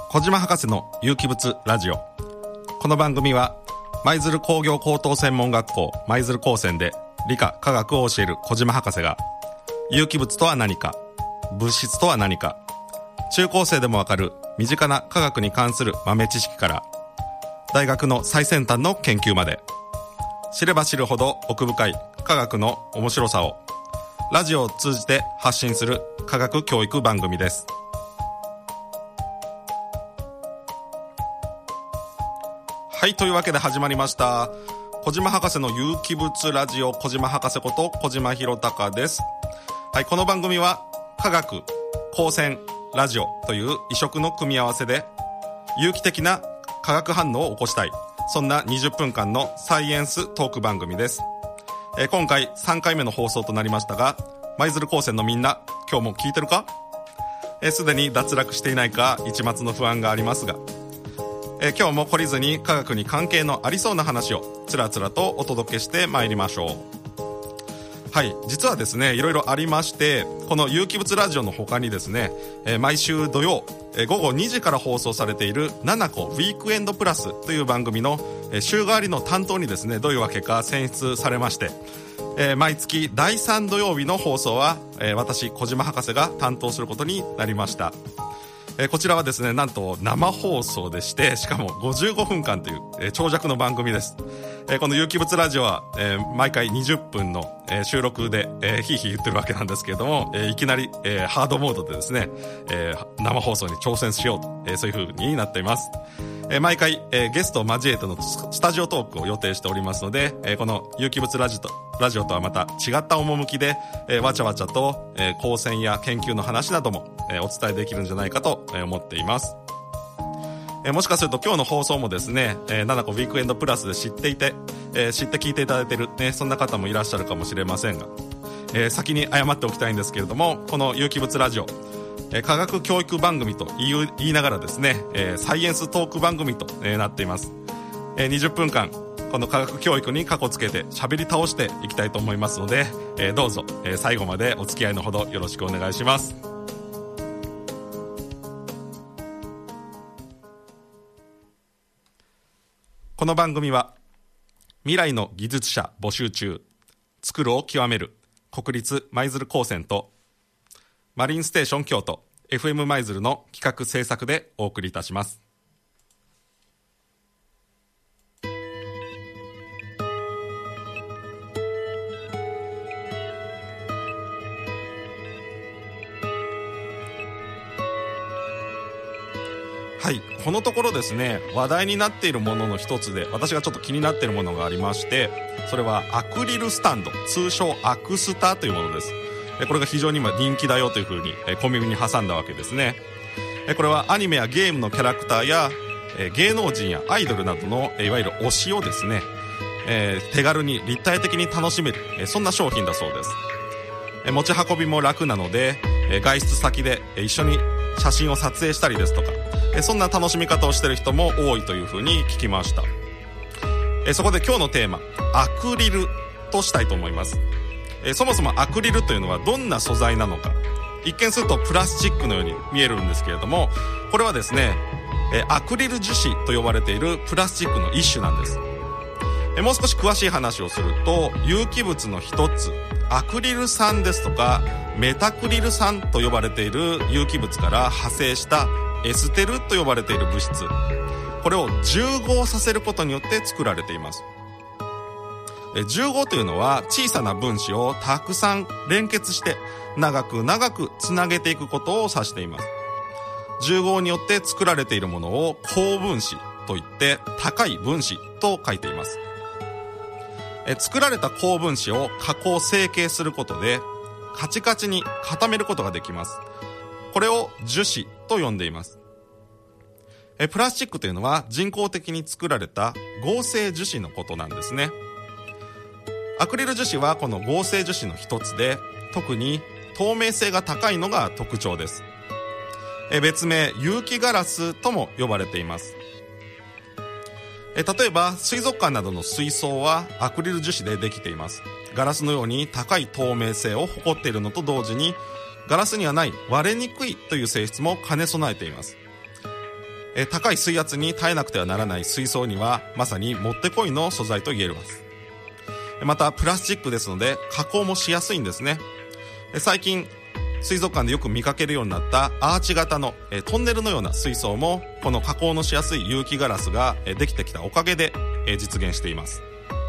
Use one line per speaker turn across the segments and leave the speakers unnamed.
小島博士の有機物ラジオ。この番組は舞鶴工業高等専門学校舞鶴高専で理科科学を教える小島博士が、有機物とは何か、物質とは何か、中高生でもわかる身近な科学に関する豆知識から、大学の最先端の研究まで、知れば知るほど奥深い科学の面白さをラジオを通じて発信する科学教育番組です。はい、というわけで始まりました小島博士の有機物ラジオ。小島博士こと小島博隆です。はい、この番組は科学、光線、ラジオという異色の組み合わせで有機的な化学反応を起こしたい、そんな20分間のサイエンストーク番組です。今回3回目の放送となりましたが、舞鶴高専のみんな、今日も聞いてるか？すでに脱落していないか一抹の不安がありますが、今日も懲りずに科学に関係のありそうな話をつらつらとお届けしてまいりましょう。はい、実はですね、いろいろありまして、この有機物ラジオの他にですね、毎週土曜、午後2時から放送されているナナコウィークエンドプラスという番組の、週替わりの担当にですね、どういうわけか選出されまして、毎月第3土曜日の放送は、私小島博士が担当することになりました。こちらはですね、なんと生放送でして、しかも55分間という、長尺の番組です。この有機物ラジオは、毎回20分の、収録で、ヒーヒー言ってるわけなんですけれども、いきなり、ハードモードでですね、生放送に挑戦しようと、そういう風になっています。毎回、ゲストを交えてのスタジオトークを予定しておりますので、この有機物ラジオとはまた違った趣で、わちゃわちゃと、光線や研究の話なども、お伝えできるんじゃないかと、思っています。もしかすると今日の放送もですね、ナナコウィークエンドプラスで知って聞いていただいている、そんな方もいらっしゃるかもしれませんが、先に謝っておきたいんですけれども、この有機物ラジオ、科学教育番組と言いながらですね、サイエンストーク番組と、なっています。20分間この科学教育にかこつけて喋り倒していきたいと思いますので、どうぞ、最後までお付き合いのほどよろしくお願いします。この番組は未来の技術者募集中、作るを極める国立舞鶴高専とマリンステーション京都 FM 舞鶴の企画制作でお送りいたします。はい、このところですね、話題になっているものの一つで、私がちょっと気になっているものがありまして、それはアクリルスタンド、通称アクスタというものです。これが非常に今人気だよというふうに小耳に挟んだわけですね。これはアニメやゲームのキャラクターや芸能人やアイドルなどのいわゆる推しをですね、手軽に立体的に楽しめる、そんな商品だそうです。持ち運びも楽なので、外出先で一緒に写真を撮影したりですとか、そんな楽しみ方をしている人も多いというふうに聞きました。そこで今日のテーマ、アクリルとしたいと思います。そもそもアクリルというのはどんな素材なのか。一見するとプラスチックのように見えるんですけれども、これはですね、アクリル樹脂と呼ばれているプラスチックの一種なんです。もう少し詳しい話をすると、有機物の一つ、アクリル酸ですとかメタクリル酸と呼ばれている有機物から派生したエステルと呼ばれている物質、これを重合させることによって作られています。重合というのは小さな分子をたくさん連結して長く長くつなげていくことを指しています。重合によって作られているものを高分子といって高い分子と書いています。作られた高分子を加工成形することでカチカチに固めることができます。これを樹脂と呼んでいます。プラスチックというのは人工的に作られた合成樹脂のことなんですね。アクリル樹脂はこの合成樹脂の一つで、特に透明性が高いのが特徴です。別名有機ガラスとも呼ばれています。例えば水族館などの水槽はアクリル樹脂でできています。ガラスのように高い透明性を誇っているのと同時に、ガラスにはない割れにくいという性質も兼ね備えています。 高い水圧に耐えなくてはならない水槽にはまさにもってこいの素材と言えます。またプラスチックですので加工もしやすいんですね。最近水族館でよく見かけるようになったアーチ型のトンネルのような水槽もこの加工のしやすい有機ガラスができてきたおかげで実現しています。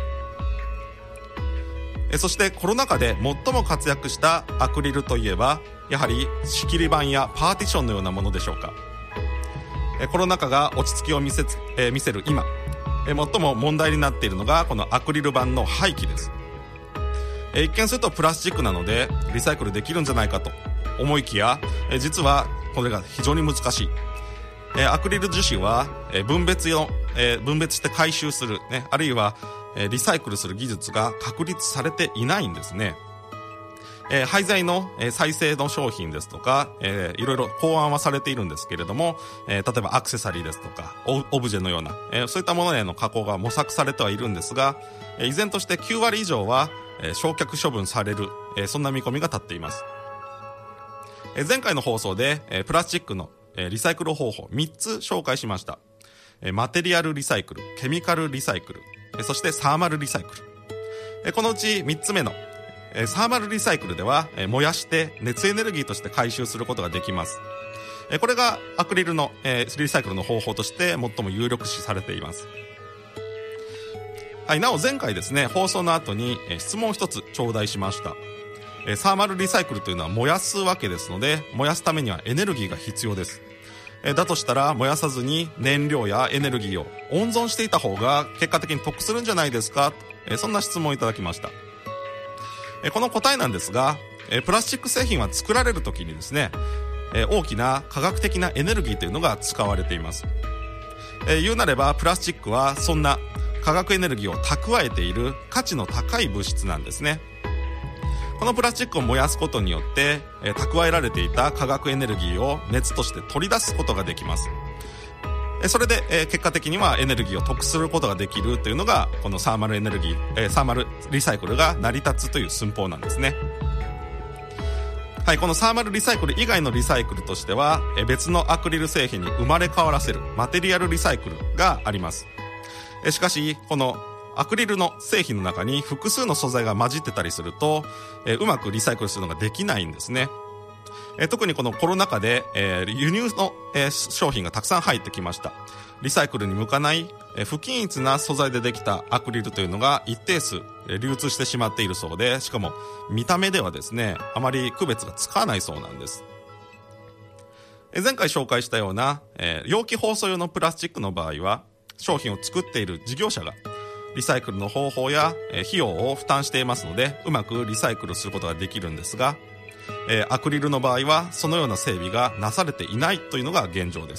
そしてコロナ禍で最も活躍したアクリルといえばやはり仕切り板やパーティションのようなものでしょうか。コロナ禍が落ち着きを見せる今、最も問題になっているのがこのアクリル板の廃棄です。一見するとプラスチックなのでリサイクルできるんじゃないかと思いきや、実はこれが非常に難しい。アクリル樹脂は分別して回収する、あるいはリサイクルする技術が確立されていないんですね。廃材の再生の商品ですとか、いろいろ考案はされているんですけれども、例えばアクセサリーですとかオブジェのような、そういったものへの加工が模索されてはいるんですが、依然として9割以上は焼却処分される、そんな見込みが立っています。前回の放送でプラスチックのリサイクル方法3つ紹介しました。マテリアルリサイクル、ケミカルリサイクル、そしてサーマルリサイクル。このうち3つ目のサーマルリサイクルでは燃やして熱エネルギーとして回収することができます。これがアクリルのリサイクルの方法として最も有力視されています。はい、なお前回ですね、放送の後に質問を一つ頂戴しました。サーマルリサイクルというのは燃やすわけですので、燃やすためにはエネルギーが必要です。だとしたら燃やさずに燃料やエネルギーを温存していた方が結果的に得するんじゃないですか、そんな質問をいただきました。この答えなんですが、プラスチック製品は作られる時にですね、大きな科学的なエネルギーというのが使われています。言うなればプラスチックはそんな化学エネルギーを蓄えている価値の高い物質なんですね。このプラスチックを燃やすことによって蓄えられていた化学エネルギーを熱として取り出すことができます。それで結果的にはエネルギーを得することができるというのがこのサーマルエネルギー、サーマルリサイクルが成り立つという寸法なんですね。はい、このサーマルリサイクル以外のリサイクルとしては別のアクリル製品に生まれ変わらせるマテリアルリサイクルがあります。しかしこのアクリルの製品の中に複数の素材が混じってたりするとうまくリサイクルするのができないんですね。特にこのコロナ禍で輸入の商品がたくさん入ってきました。リサイクルに向かない不均一な素材でできたアクリルというのが一定数流通してしまっているそうで、しかも見た目ではですね、あまり区別がつかないそうなんです。前回紹介したような容器包装用のプラスチックの場合は商品を作っている事業者がリサイクルの方法や費用を負担していますので、うまくリサイクルすることができるんですが、アクリルの場合はそのような整備がなされていないというのが現状です。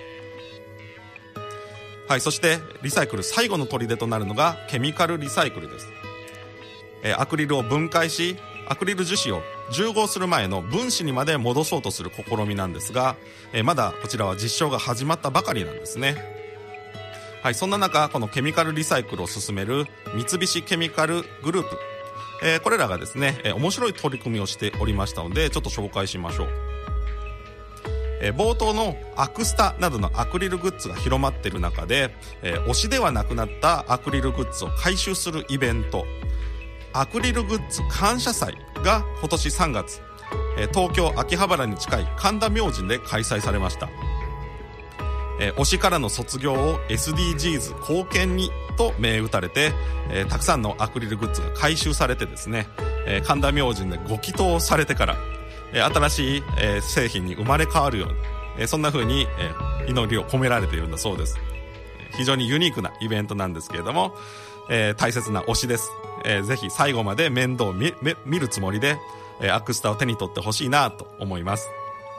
はい、そしてリサイクル最後の砦となるのがケミカルリサイクルです。アクリルを分解しアクリル樹脂を重合する前の分子にまで戻そうとする試みなんですが、まだこちらは実証が始まったばかりなんですね。はい、そんな中このケミカルリサイクルを進める三菱ケミカルグループ、これらがですね、面白い取り組みをしておりましたのでちょっと紹介しましょう。冒頭のアクスタなどのアクリルグッズが広まっている中で、推しではなくなったアクリルグッズを回収するイベント、アクリルグッズ感謝祭が今年3月、東京秋葉原に近い神田明神で開催されました。推しからの卒業を SDGs 貢献にと銘打たれて、たくさんのアクリルグッズが回収されてですね、神田明神でご祈祷されてから新しい製品に生まれ変わるように、そんな風に祈りを込められているんだそうです。非常にユニークなイベントなんですけれども、大切な推しです。ぜひ最後まで面倒を見るつもりでアクスタを手に取ってほしいなと思います。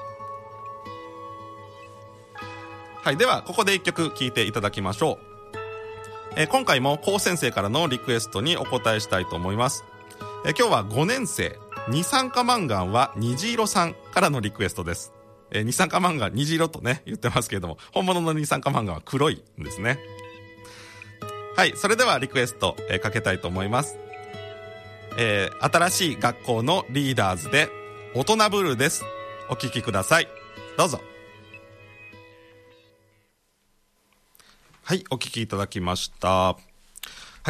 はい、ではここで一曲聴いていただきましょう。今回も高先生からのリクエストにお答えしたいと思います。今日は5年生二酸化マンガンは虹色さんからのリクエストです。二酸化マンガン虹色とね言ってますけれども、本物の二酸化マンガンは黒いんですね。はい、それではリクエスト、かけたいと思います。新しい学校のリーダーズで大人ブルーです。お聴きください。どうぞ。 はい、お聞きいただきました。はい、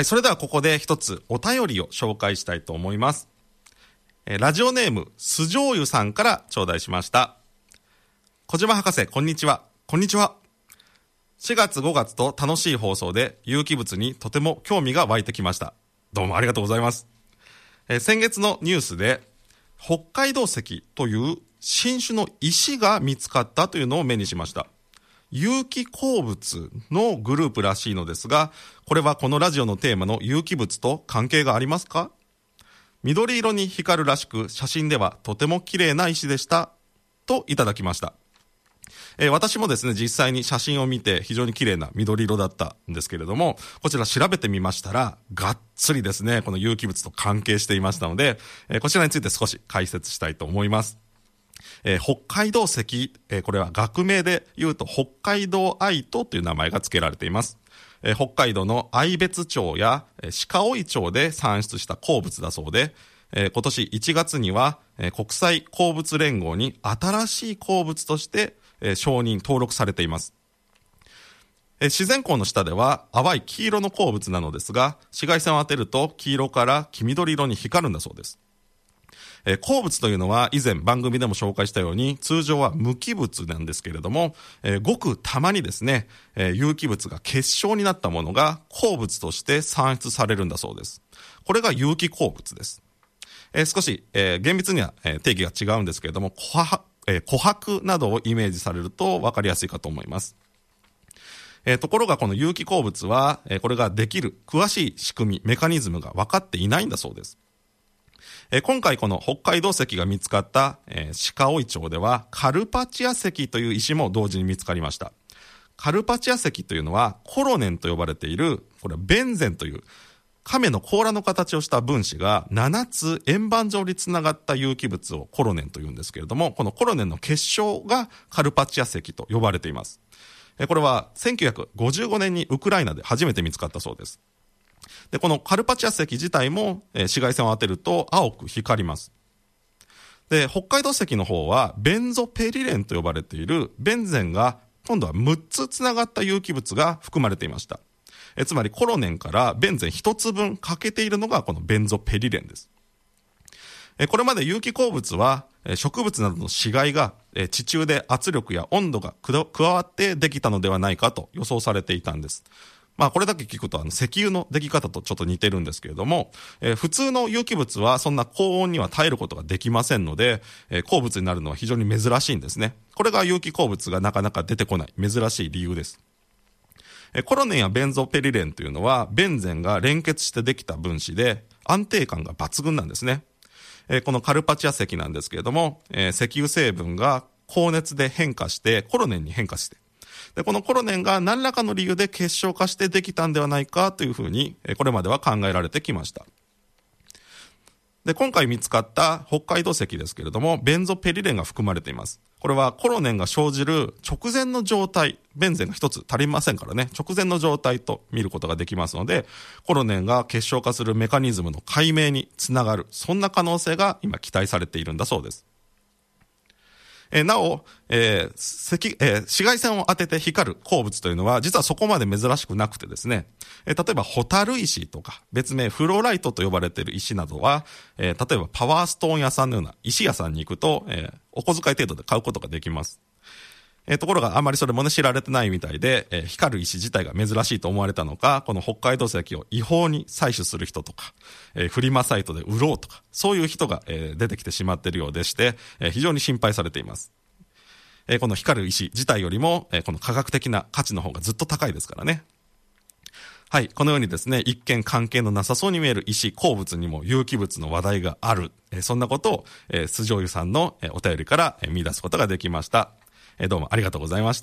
それではここで一つお便りを紹介したいと思います。ラジオネーム酢醤油さんから頂戴しました。小島博士、こんにちは。こんにちは。4月5月と楽しい放送で有機物にとても興味が湧いてきました。どうもありがとうございます。先月のニュースで北海道石という新種の石が見つかったというのを目にしました。有機鉱物のグループらしいのですが、これはこのラジオのテーマの有機物と関係がありますか？緑色に光るらしく、写真ではとても綺麗な石でしたといただきました。私もですね、実際に写真を見て非常に綺麗な緑色だったんですけれども、こちら調べてみましたら、がっつりですね、この有機物と関係していましたので、こちらについて少し解説したいと思います。北海道石、これは学名で言うと北海道愛都という名前が付けられています。北海道の愛別町や鹿追町で産出した鉱物だそうで、今年1月には国際鉱物連合に新しい鉱物として承認登録されています。自然光の下では淡い黄色の鉱物なのですが、紫外線を当てると黄色から黄緑色に光るんだそうです。鉱物というのは以前番組でも紹介したように通常は無機物なんですけれども、ごくたまにですね、有機物が結晶になったものが鉱物として産出されるんだそうです。これが有機鉱物です。少し、厳密には定義が違うんですけれども、琥珀などをイメージされると分かりやすいかと思います。ところがこの有機鉱物は、これができる詳しい仕組み、メカニズムが分かっていないんだそうです。今回この北海道石が見つかった、鹿追町ではカルパチア石という石も同時に見つかりました。カルパチア石というのはコロネンと呼ばれている、これはベンゼンという亀の甲羅の形をした分子が7つ円盤状につながった有機物をコロネンというんですけれども、このコロネンの結晶がカルパチア石と呼ばれています。これは1955年にウクライナで初めて見つかったそうです。で、このカルパチア石自体も紫外線を当てると青く光ります。で、北海道石の方はベンゾペリレンと呼ばれているベンゼンが今度は6つつながった有機物が含まれていました。つまりコロネンからベンゼン1つ分欠けているのがこのベンゾペリレンです。これまで有機鉱物は植物などの死骸が地中で圧力や温度が加わってできたのではないかと予想されていたんです。まあこれだけ聞くと石油のでき方とちょっと似てるんですけれども、普通の有機物はそんな高温には耐えることができませんので、鉱物になるのは非常に珍しいんですね。これが有機鉱物がなかなか出てこない珍しい理由です。コロネンやベンゾペリレンというのはベンゼンが連結してできた分子で安定感が抜群なんですね。このカルパチア石なんですけれども、石油成分が高熱で変化してコロネンに変化して、でこのコロネンが何らかの理由で結晶化してできたんではないかというふうにこれまでは考えられてきました。で今回見つかった北海道石ですけれども、ベンゾペリレンが含まれています。これはコロネンが生じる直前の状態、ベンゼンが一つ足りませんからね、直前の状態と見ることができますので、コロネンが結晶化するメカニズムの解明につながる、そんな可能性が今期待されているんだそうです。なお、紫外線を当てて光る鉱物というのは実はそこまで珍しくなくてですね、例えばホタル石とか別名フローライトと呼ばれている石などは、例えばパワーストーン屋さんのような石屋さんに行くと、お小遣い程度で買うことができます。ところがあまりそれもね知られてないみたいで、光る石自体が珍しいと思われたのか、この北海道石を違法に採取する人とか、フリマサイトで売ろうとか、そういう人が、出てきてしまっているようでして、非常に心配されています。この光る石自体よりも、この科学的な価値の方がずっと高いですからね。はい、このようにですね、一見関係のなさそうに見える石、鉱物にも有機物の話題がある、そんなことを、酢醤油さんのお便りから見出すことができました。どうもありがとうございました。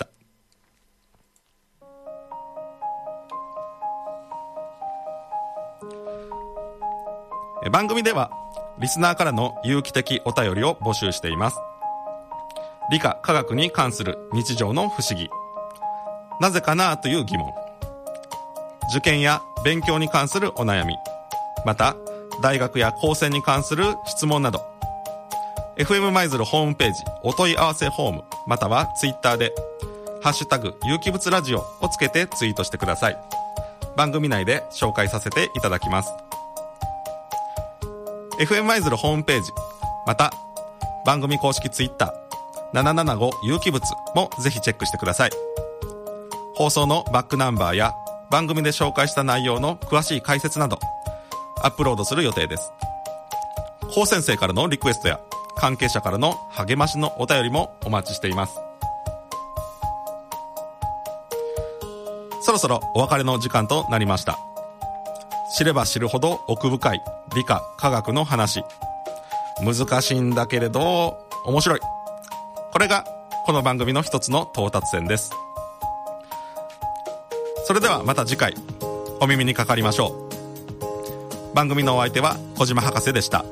番組ではリスナーからの有機的お便りを募集しています。理科・科学に関する日常の不思議、なぜかなという疑問、受験や勉強に関するお悩み、また大学や高専に関する質問など、FM 舞鶴ホームページお問い合わせフォームまたはツイッターでハッシュタグ有機物ラジオをつけてツイートしてください。番組内で紹介させていただきます。FM 舞鶴ホームページ、また番組公式ツイッター775有機物もぜひチェックしてください。放送のバックナンバーや番組で紹介した内容の詳しい解説などアップロードする予定です。高先生からのリクエストや関係者からの励ましのお便りもお待ちしています。そろそろお別れの時間となりました。知れば知るほど奥深い理科科学の話、難しいんだけれど面白い、これがこの番組の一つの到達点です。それではまた次回お耳にかかりましょう。番組のお相手は小島博士でした。